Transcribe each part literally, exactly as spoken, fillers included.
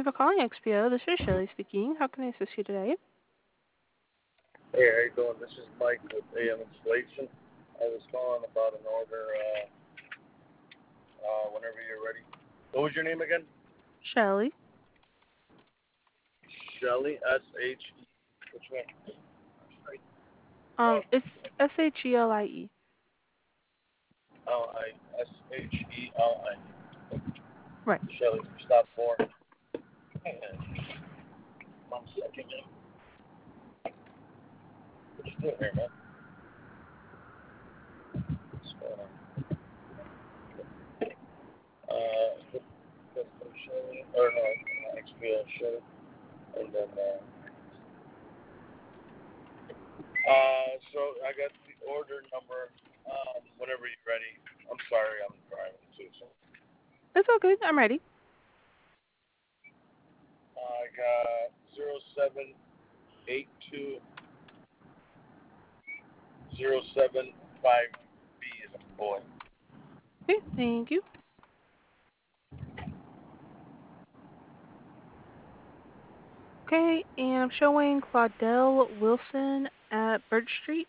for calling X P O. This is Shelley speaking. How can I assist you today? Hey, how you doing? This is Mike with A M Installation. I was calling about an order. Uh, uh, whenever you're ready. What was your name again? Shelly. Shelly. S H E. Which one? Um, it's S H E L I E. L I S H E L I. Right. Shelly. Stop for. One second. What you doing here, man? What's going on? Uh, custom Shelly. Or no, X P L Shelly. And then. Uh, Uh, so I got the order number. Um, whenever you're ready. I'm sorry, I'm driving too. So It's all good. I'm ready. I got zero seven eight two zero seven five B is a boy. Okay, thank you. Okay, and I'm showing Claudel Wilson at Birch Street.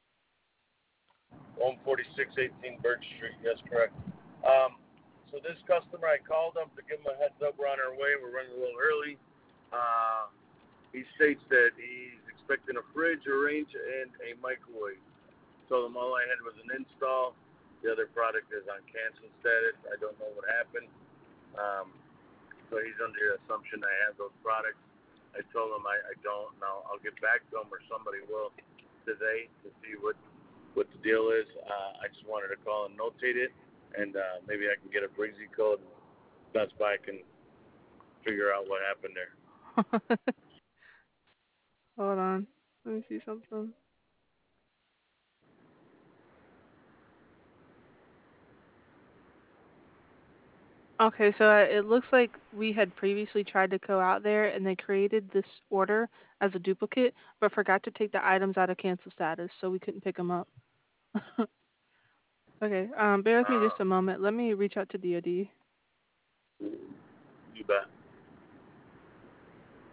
one forty-six eighteen Birch Street. Yes, correct. Um, so this customer, I called him to give him a heads up. We're on our way. We're running a little early. Uh, he states that he's expecting a fridge, a range, and a microwave. Told him all I had was an install. The other product is on cancel status. I don't know what happened. Um, so he's under the assumption I have those products. I told him I, I don't. Now I'll get back to him or somebody will today to see what what the deal is. Uh, I just wanted to call and notate it, and uh, maybe I can get a breezy code. That's why I can figure out what happened there. Hold on. Let me see something. Okay, so uh, it looks like we had previously tried to go out there and they created this order as a duplicate, but forgot to take the items out of cancel status, so we couldn't pick them up. Okay, um, bear with me Uh, just a moment. Let me reach out to D O D. you bet.